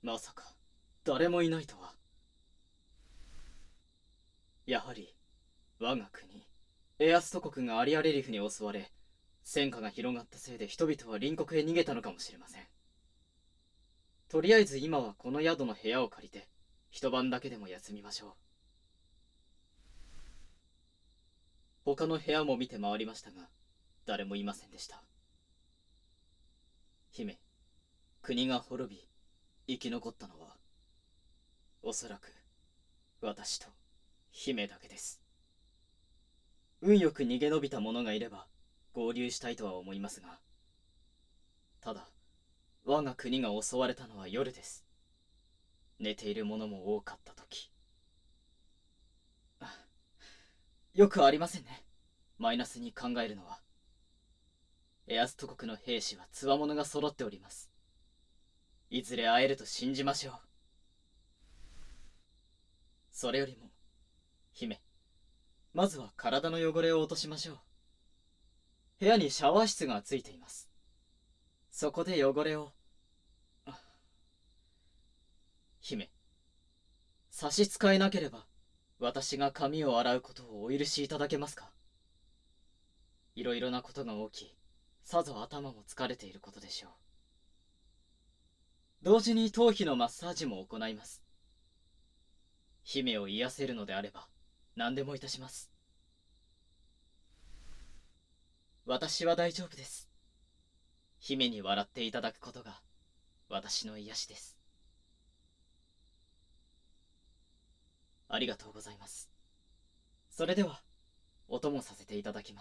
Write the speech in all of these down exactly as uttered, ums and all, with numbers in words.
まさか誰もいないとは。やはり我が国エアスト国がアリアレリフに襲われ、戦火が広がったせいで人々は隣国へ逃げたのかもしれません。とりあえず今はこの宿の部屋を借りて一晩だけでも休みましょう。他の部屋も見て回りましたが誰もいませんでした。姫、国が滅び生き残ったのはおそらく私と姫だけです。運よく逃げ延びた者がいれば合流したいとは思いますが、ただ我が国が襲われたのは夜です。寝ている者も多かった時。よくありませんね、マイナスに考えるのは。エアスト国の兵士は強者が揃っております。いずれ会えると信じましょう。それよりも姫、まずは体の汚れを落としましょう。部屋にシャワー室がついています。そこで汚れを。姫、差し支えなければ私が髪を洗うことをお許しいただけますか。いろいろなことが起き、さぞ頭も疲れていることでしょう。同時に頭皮のマッサージも行います。姫を癒せるのであれば何でもいたします。私は大丈夫です。姫に笑っていただくことが私の癒しです。ありがとうございます。それではお供させていただきます。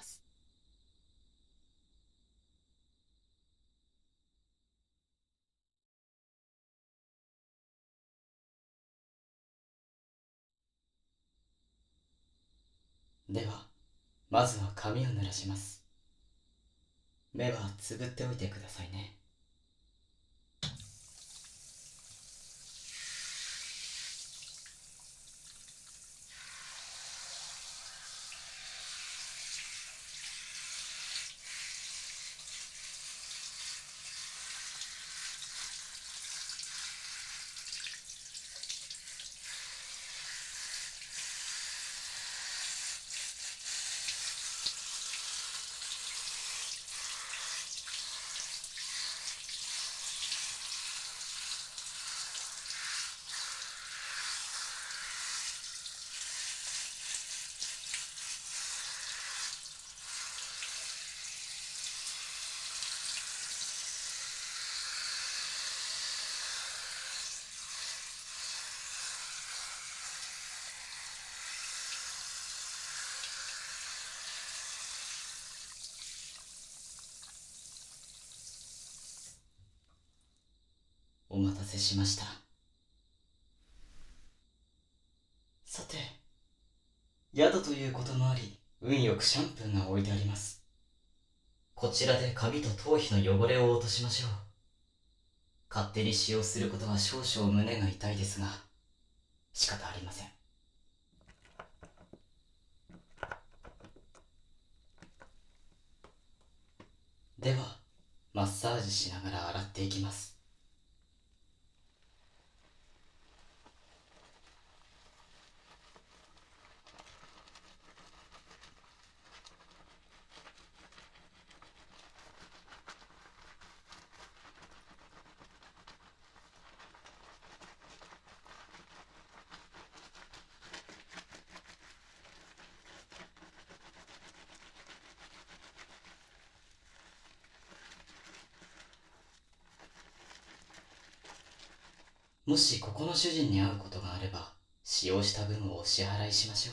ではまずは髪を濡らします。目はつぶっておいてくださいね。お待たせしました。さて、宿ということもあり運よくシャンプーが置いてあります。こちらで髪と頭皮の汚れを落としましょう。勝手に使用することは少々胸が痛いですが仕方ありません。ではマッサージしながら洗っていきます。もしここの主人に会うことがあれば使用した分をお支払いしましょう。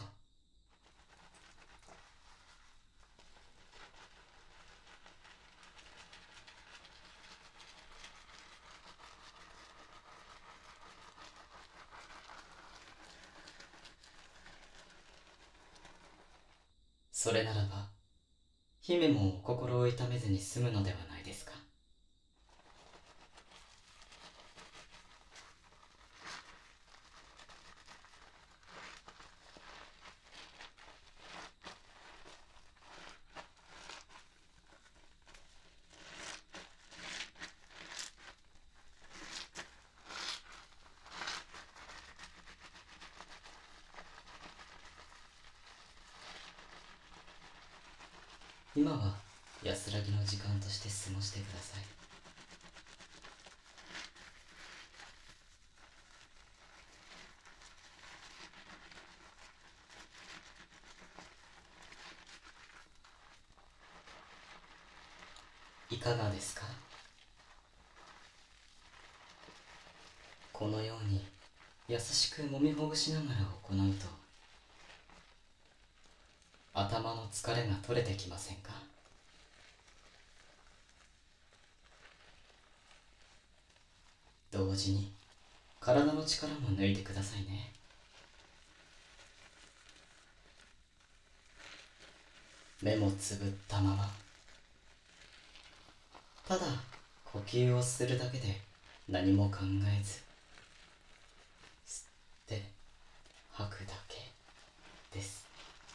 それならば姫も心を痛めずに済むのではないですか。 今は安らぎの時間として過ごしてください。いかがですか？このように優しく揉みほぐしながら行うと頭の疲れが取れてきませんか？同時に体の力も抜いてくださいね。目もつぶったまま、ただ呼吸をするだけで何も考えず、吸って吐くだけです。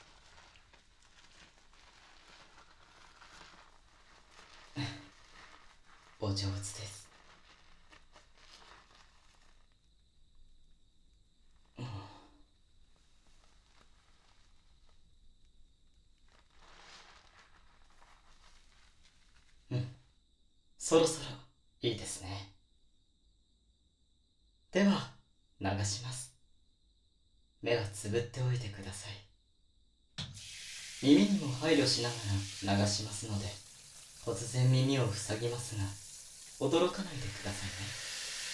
お上手です。うん、そろそろいいですね。では流します。目はつぶっておいてください。耳にも配慮しながら流しますので、突然耳を塞ぎますが驚かないでくださいね。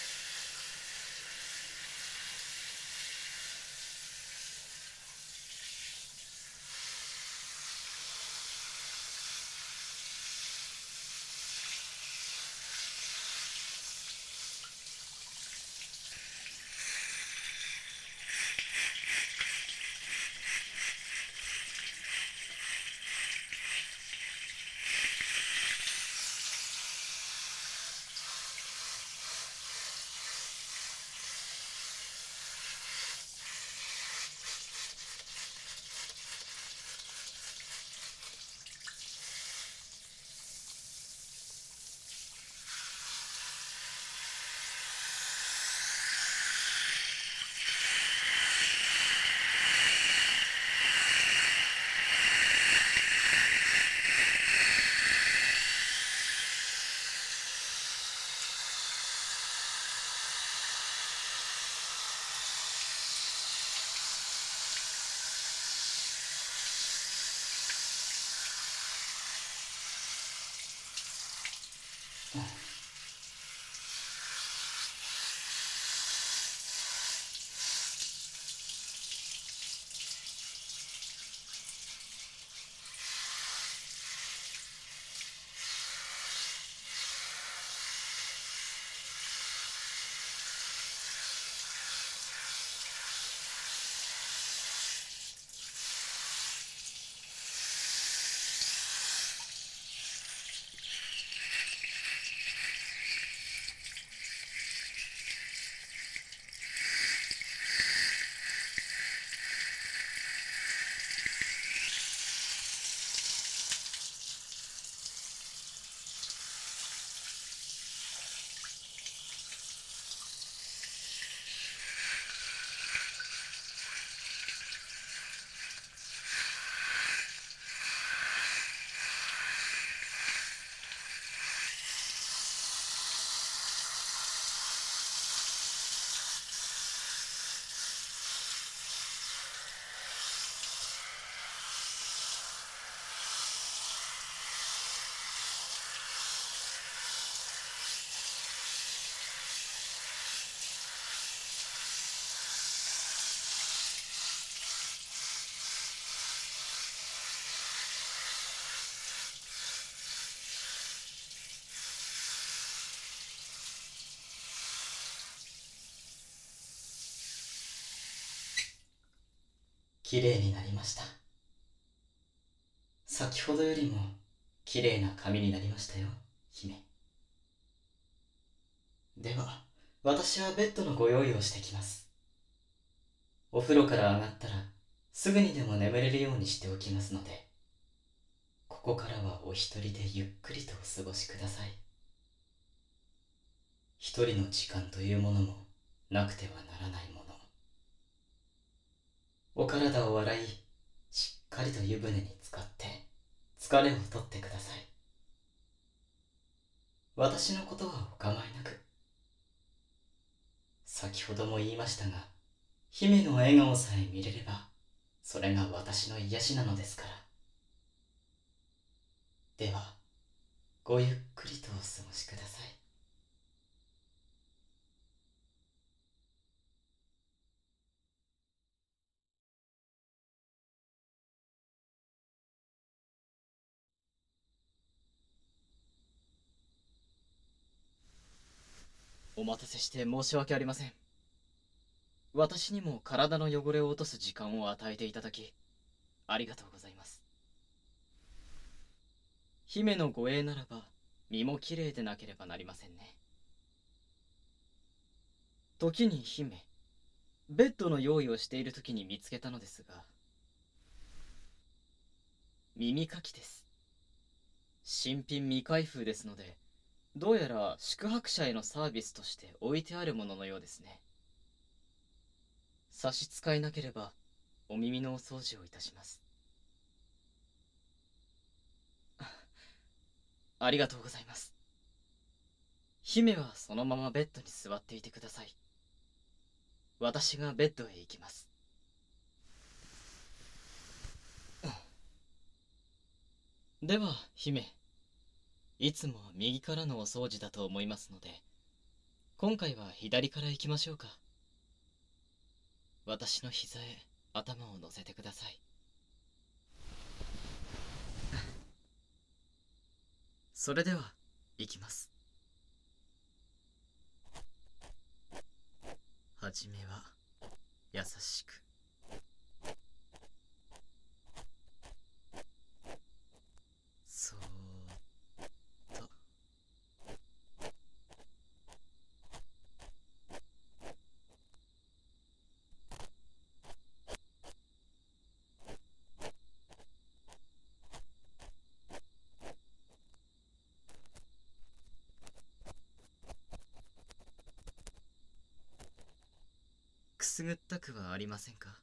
きれいになりました。先ほどよりもきれいな髪になりましたよ、姫。では私はベッドのご用意をしてきます。お風呂から上がったらすぐにでも眠れるようにしておきますので、ここからはお一人でゆっくりとお過ごしください。一人の時間というものもなくてはならないもの。お体を洗い、しっかりと湯船に浸かって疲れを取ってください。私のことはお構いなく。先ほども言いましたが、姫の笑顔さえ見れれば、それが私の癒しなのですから。では、ごゆっくりとお過ごしください。お待たせして申し訳ありません。私にも体の汚れを落とす時間を与えていただき、ありがとうございます。姫の護衛ならば、身もきれいでなければなりませんね。時に姫、ベッドの用意をしている時に見つけたのですが、耳かきです。新品未開封ですので、どうやら宿泊者へのサービスとして置いてあるもののようですね。差し支えなければ、お耳のお掃除をいたします。ありがとうございます。姫はそのままベッドに座っていてください。私がベッドへ行きます。では、姫。いつもは右からのお掃除だと思いますので、今回は左から行きましょうか。私の膝へ頭を乗せてください。それでは、行きます。はじめは、優しく。そーっと。くすぐったくはありませんか？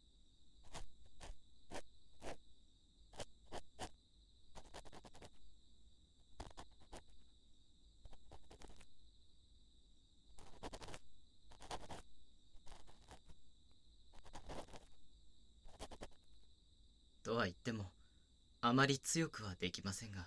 とは言っても、あまり強くはできませんが。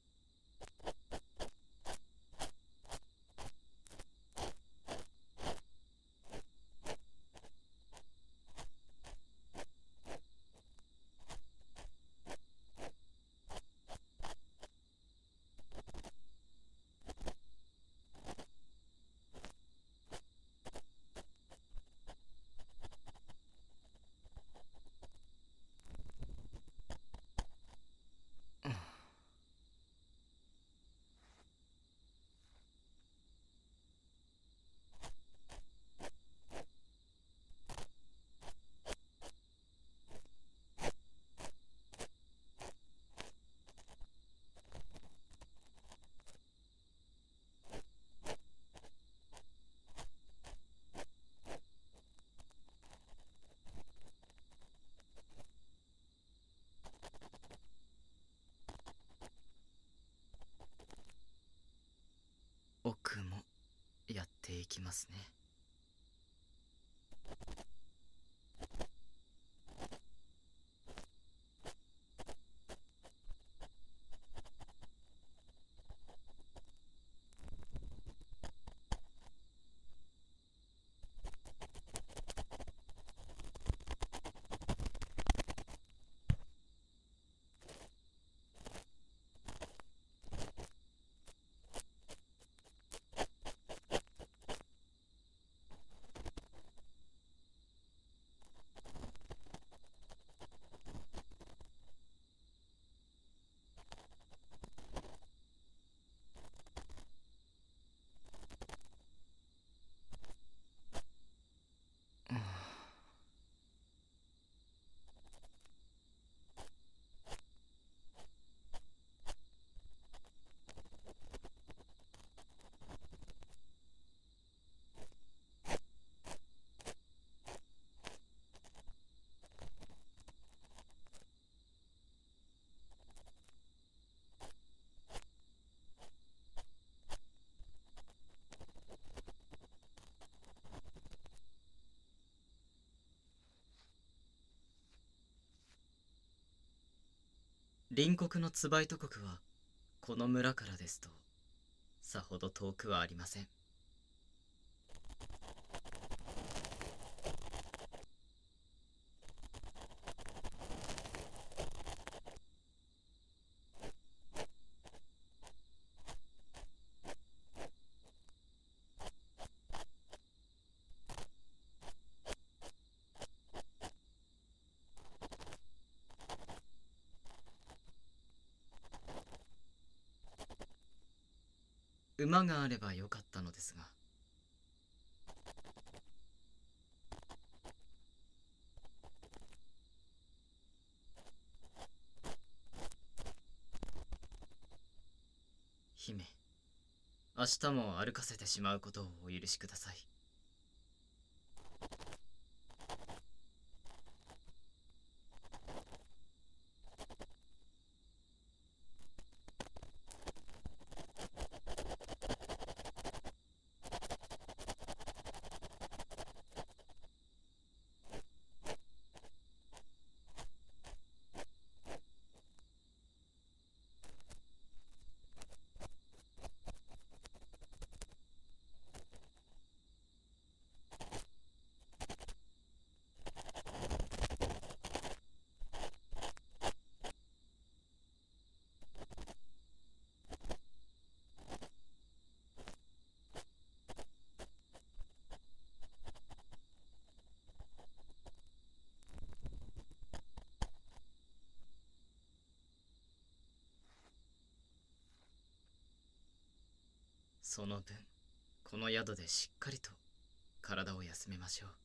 奥もやっていきますね。 隣国のツバイト国はこの村からですとさほど遠くはありません。馬があればよかったのですが。姫、明日も歩かせてしまうことをお許しください。その分この宿でしっかりと体を休めましょう。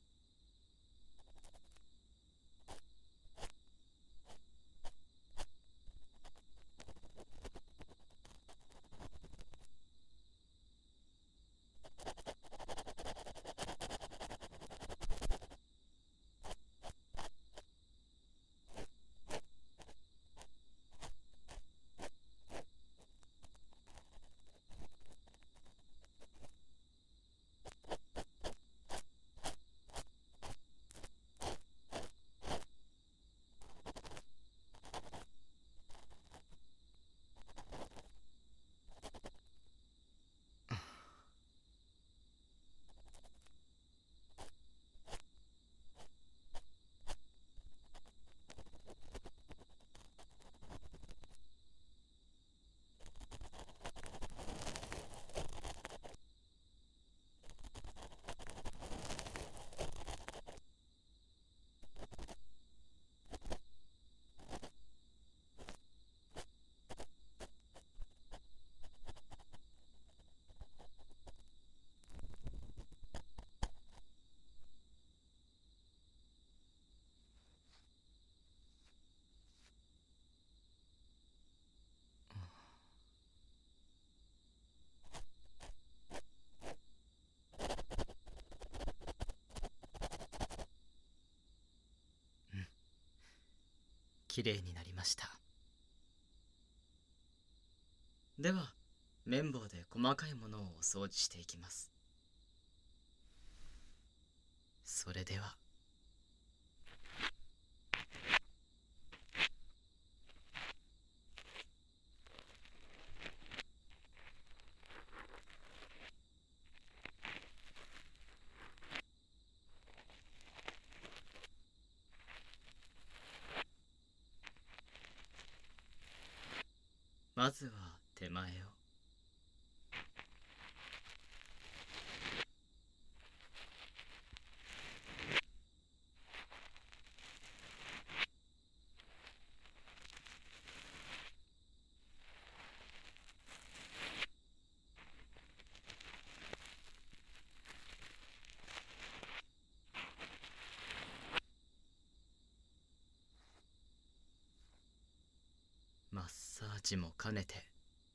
きれいになりました。では綿棒で細かいものをお掃除していきます。それでは。まずは手前を。マッサージも兼ねて。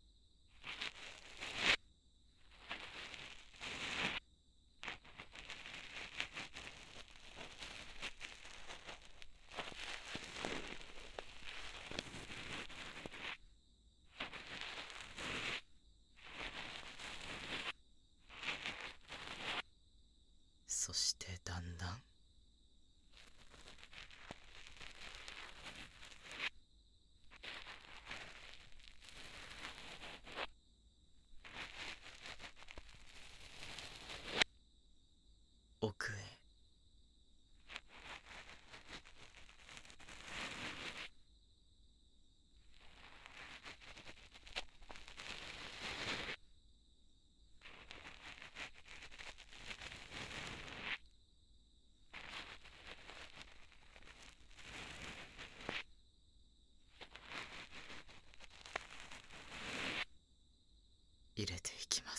そしてだんだん。 ていきます。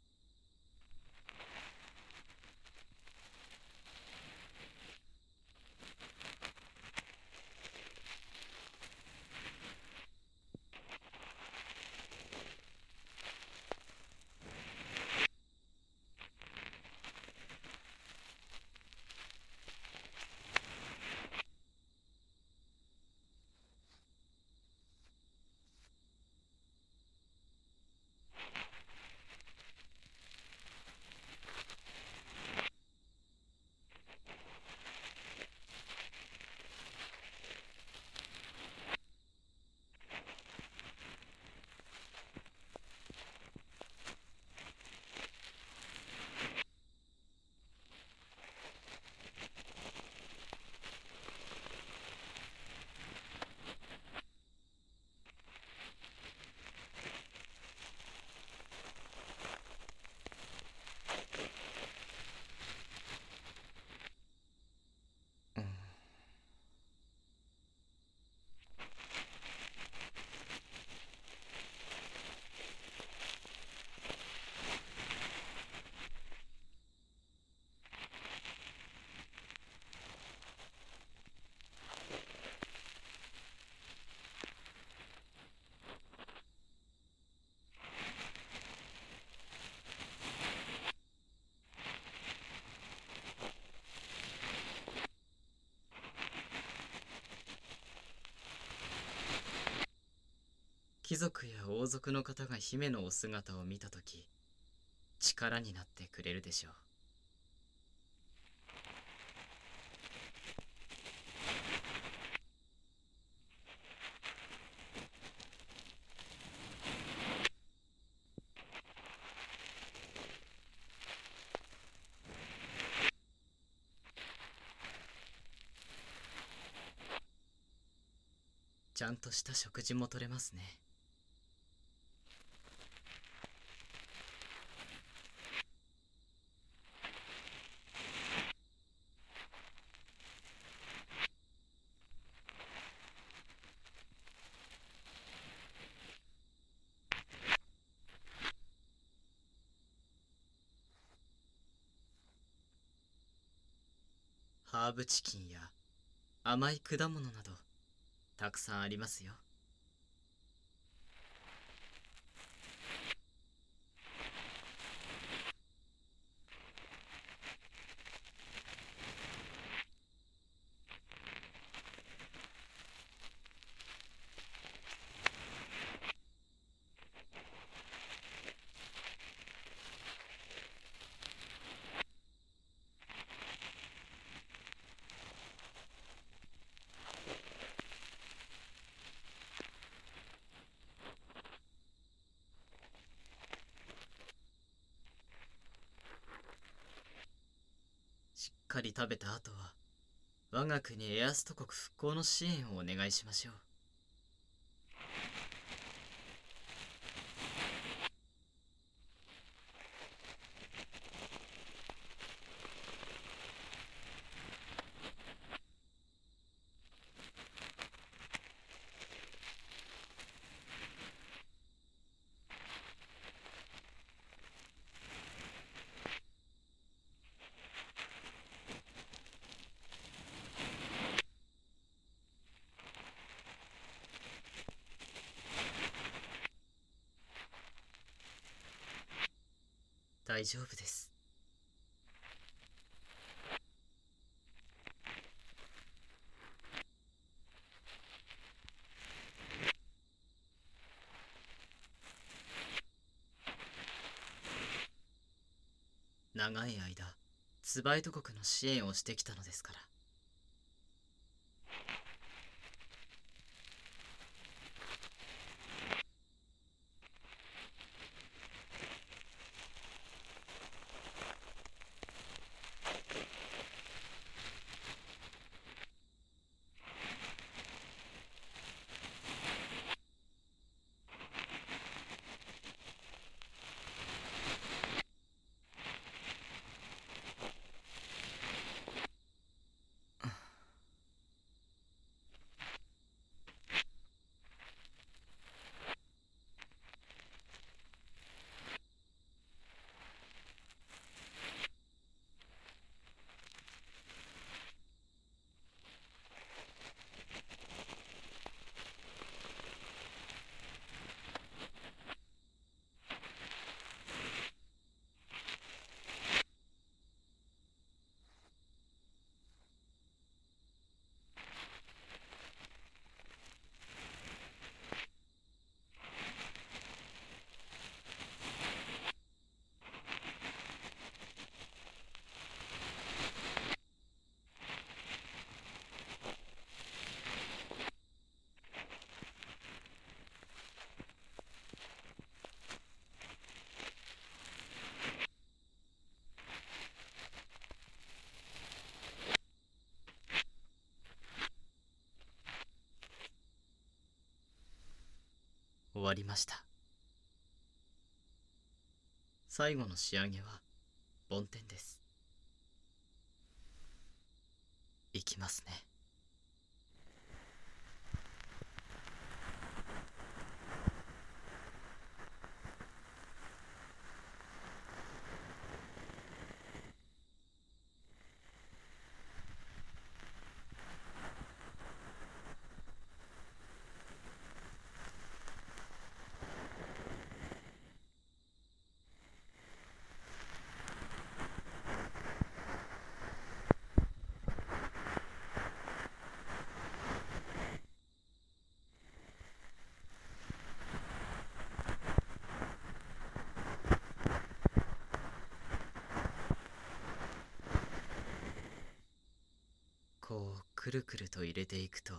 うん。貴族や王族の方が姫のお姿を見たとき、力になってくれるでしょう。ちゃんとした食事もとれますね。ハーブチキンや甘い果物などたくさんありますよ。しっかり食べた後は我が国エアスト国復興の支援をお願いしましょう。大丈夫です。長い間ツバイト国の支援をしてきたのですから。 わりました。最後の仕上げは梵天です。いきますね。こうくるくると入れていくと、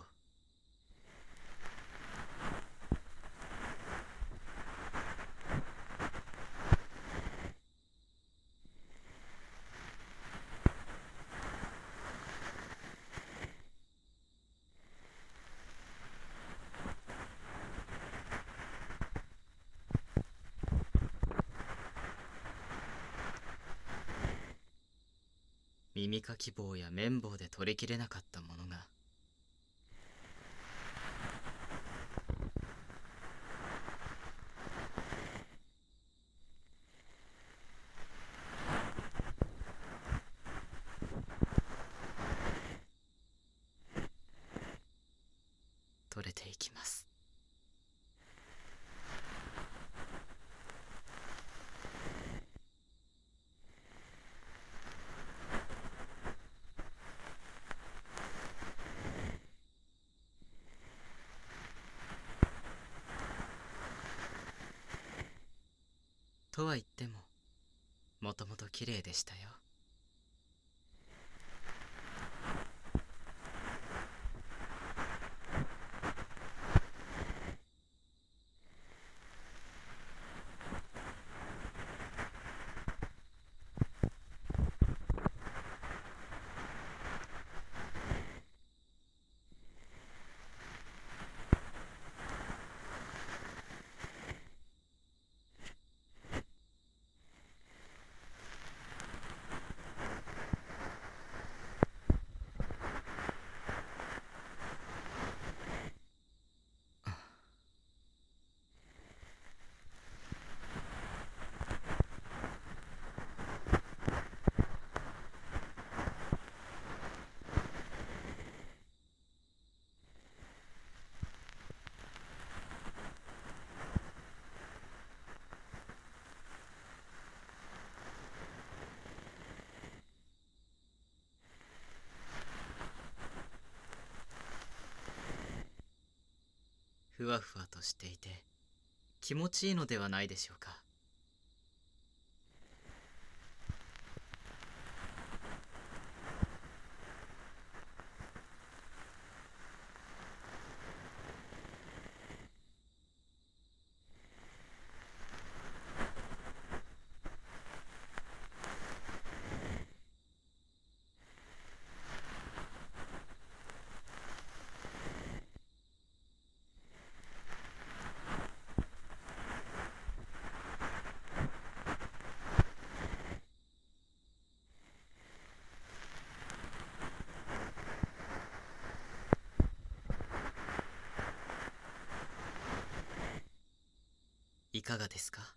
耳かき棒や綿棒で取りきれなかったものが、取れていきます。とは言っても、もともと綺麗でしたよ。ふわふわとしていて気持ちいいのではないでしょうか。いかがですか。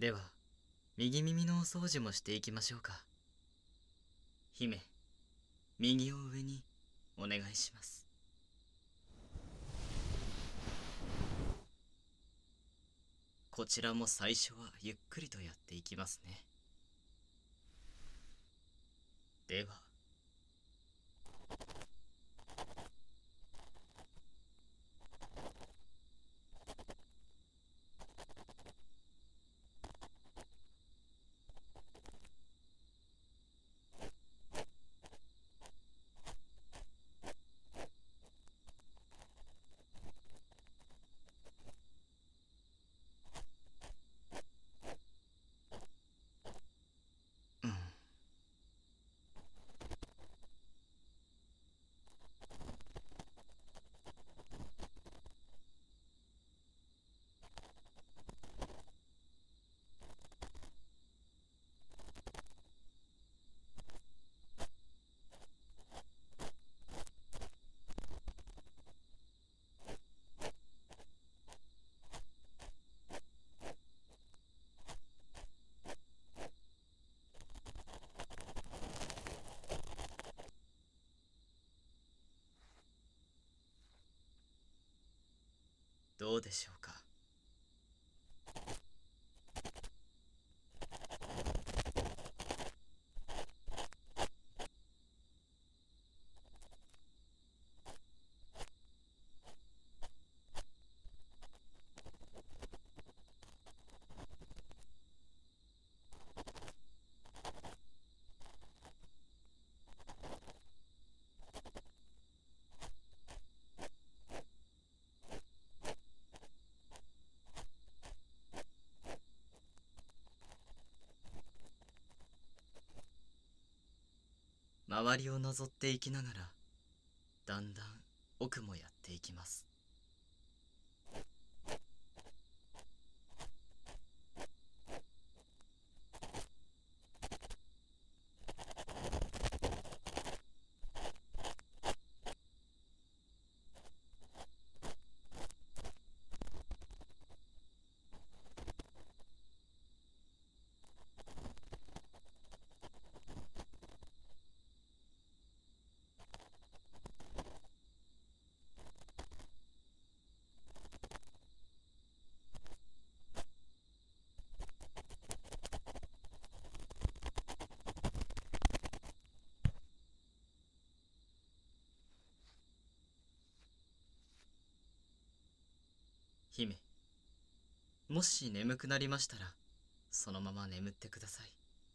では右耳のお掃除もしていきましょうか。姫、右を上にお願いします。こちらも最初はゆっくりとやっていきますね。ではうん。どうでしょうか。周りを覗っていきながらだんだん奥もやっていきます。姫、もし眠くなりましたらそのまま眠ってください。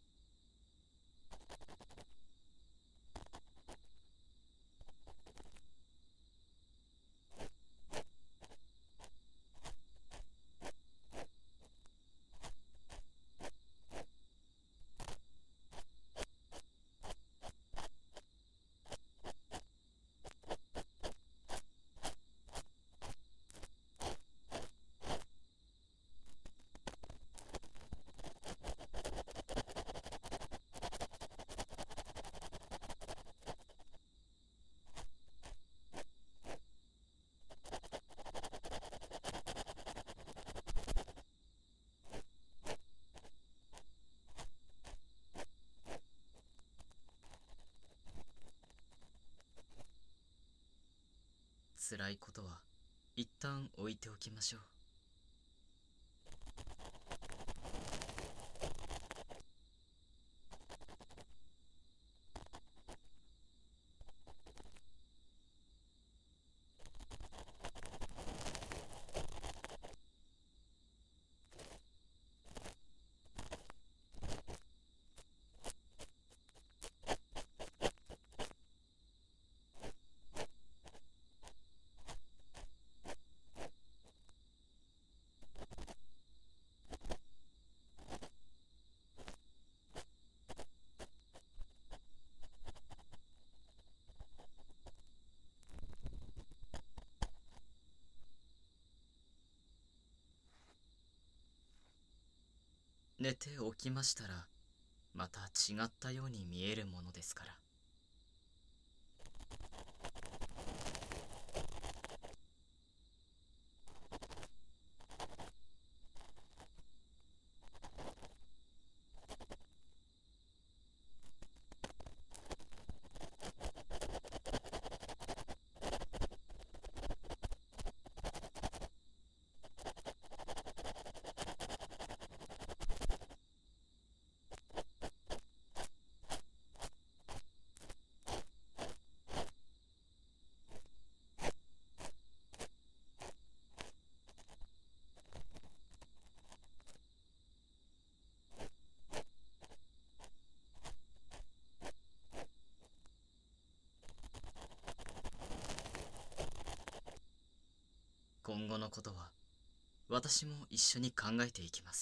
辛いことは一旦置いておきましょう。寝て起きましたらまた違ったように見えるものですから。 後のことは私も一緒に考えていきます。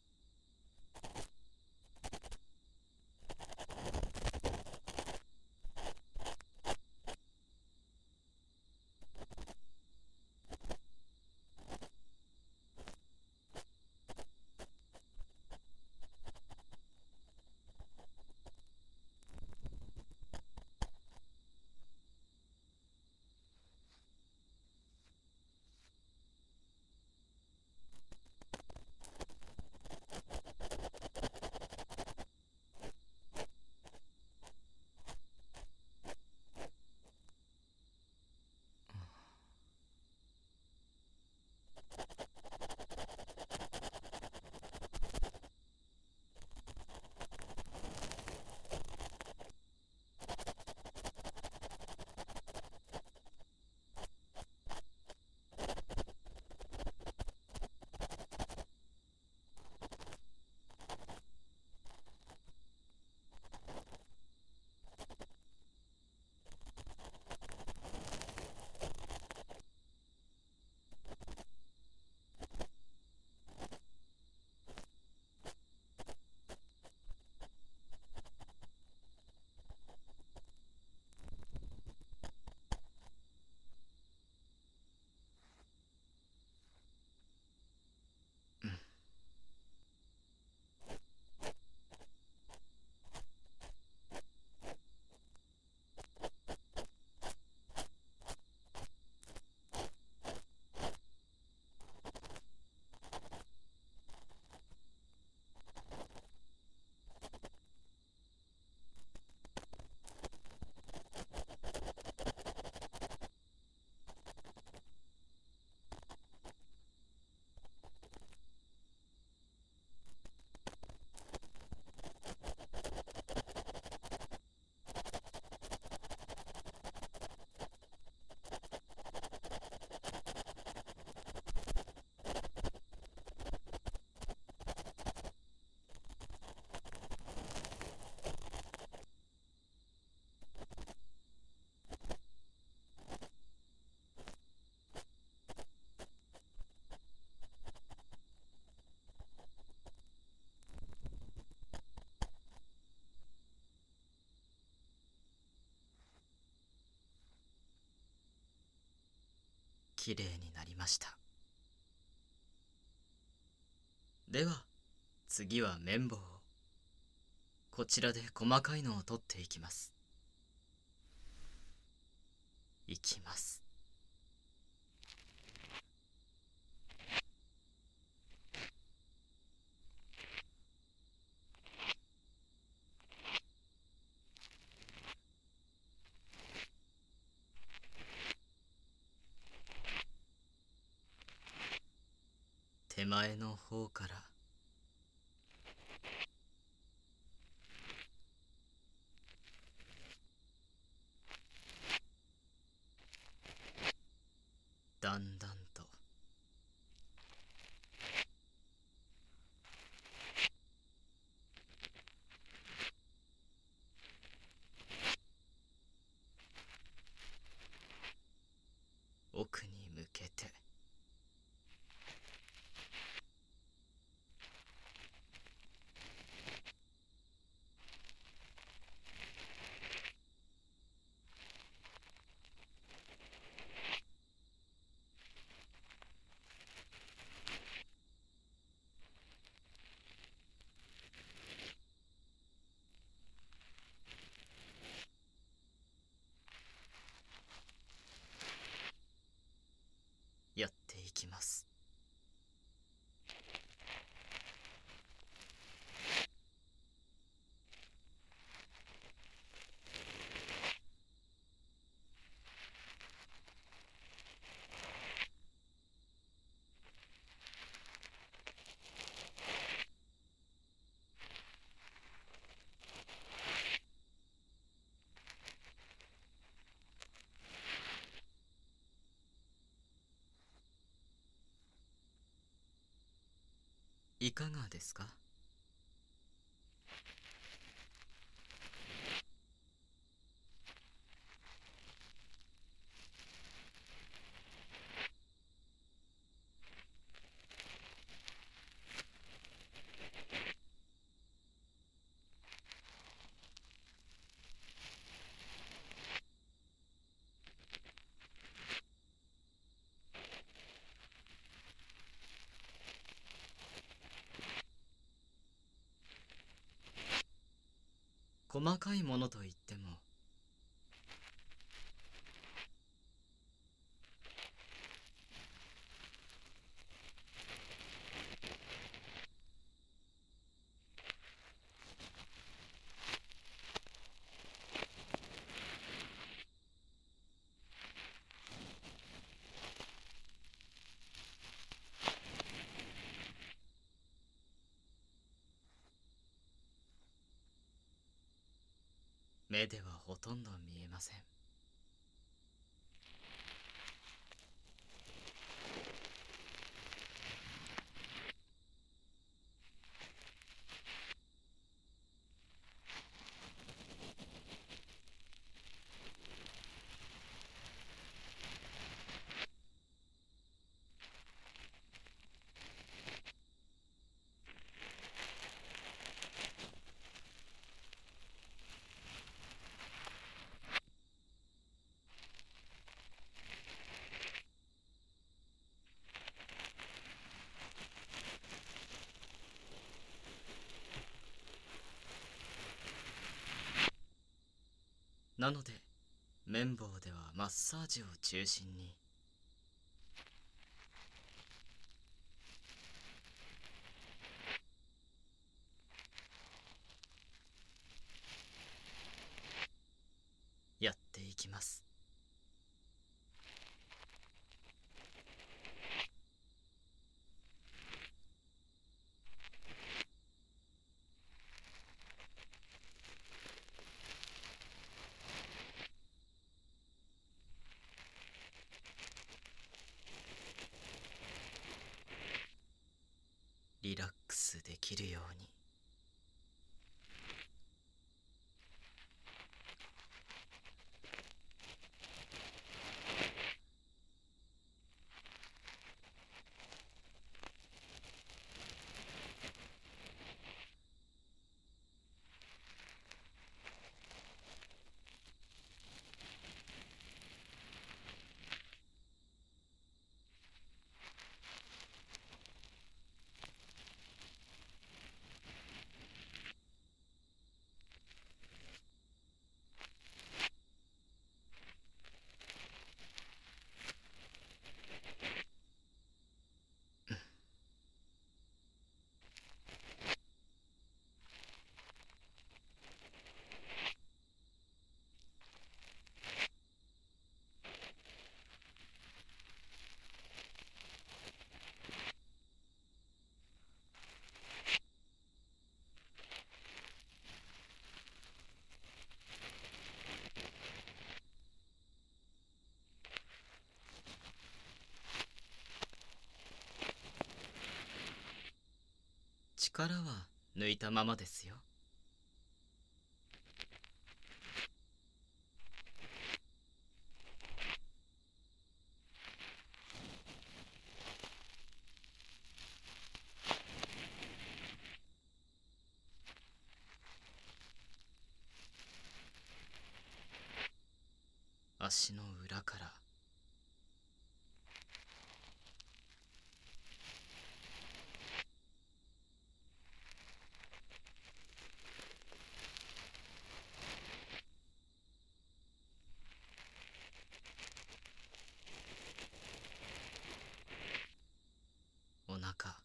きれいになりました。では次は綿棒をこちらで細かいのを取っていきます。いきます。手前の方からだんだんと奥に向けてやっていきます。いかがですか？ 細かいものといっても、目ではほとんど見えません。なので綿棒ではマッサージを中心に、やっていきます。リラックスできるように。力は抜いたままですよ。足の裏から、お腹、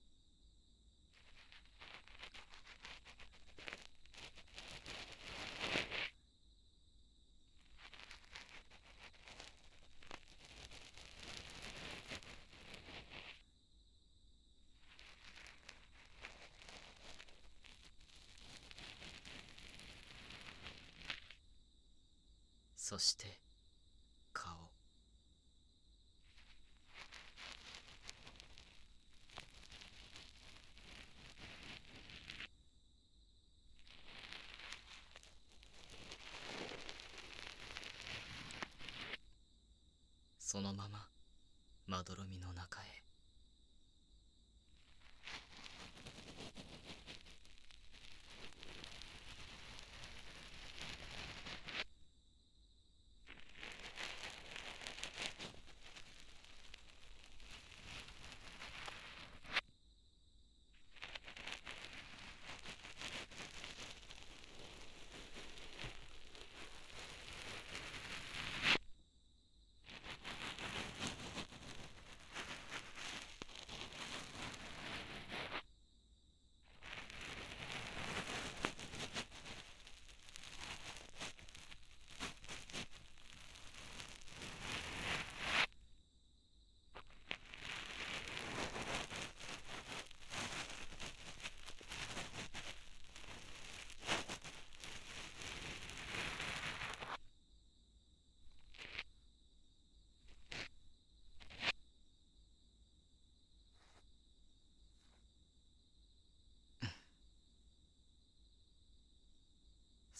そして顔。そのまままどろみの中へ。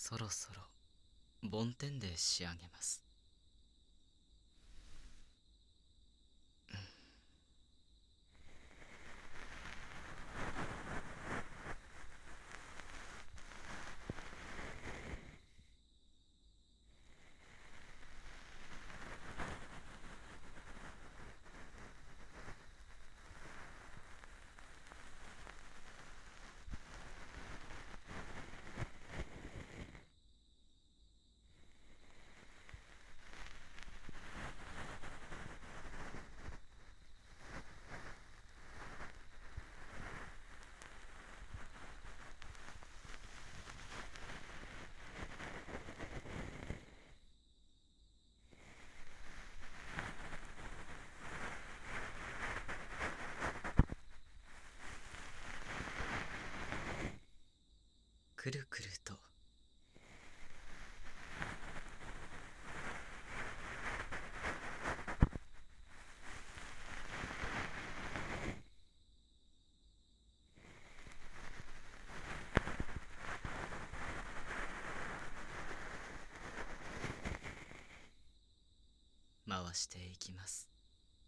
そろそろ梵天で仕上げます。くるくると回していきます。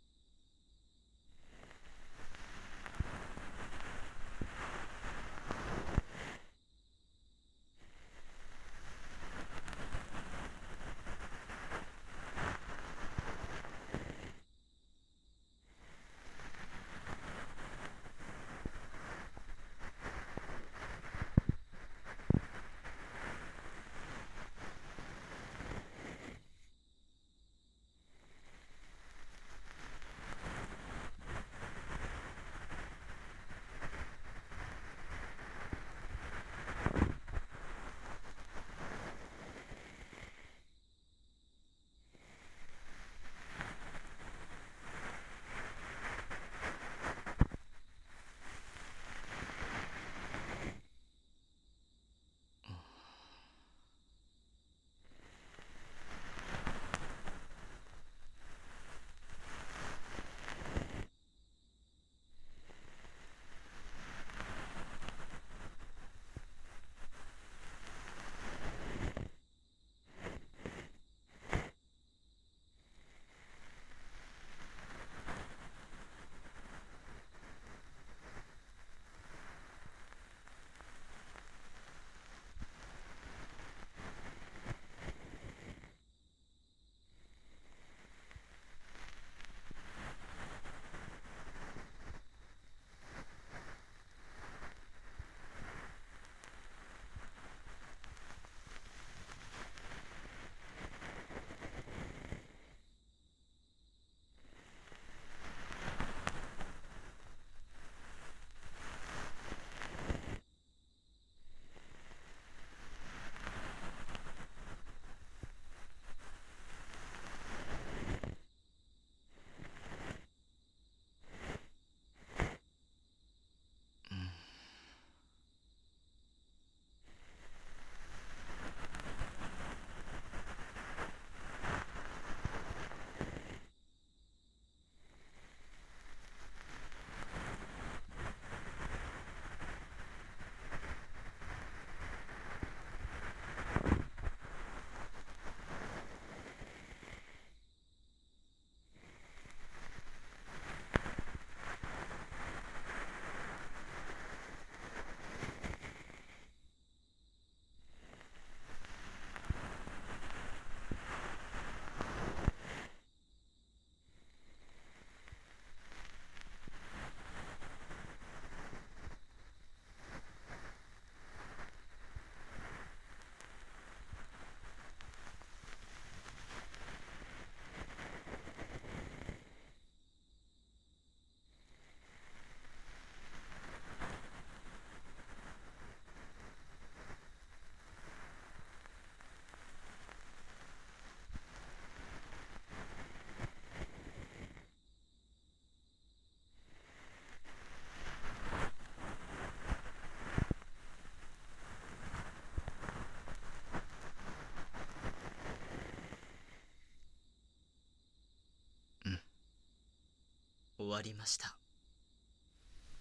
終わりました。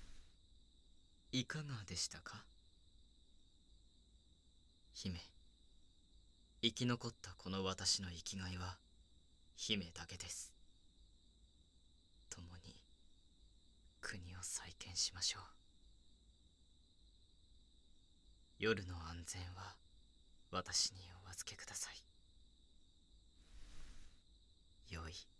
いかがでしたか、姫。 生き残ったこの私の生きがいは姫だけです。共に国を再建しましょう。夜の安全は私にお預けください。良い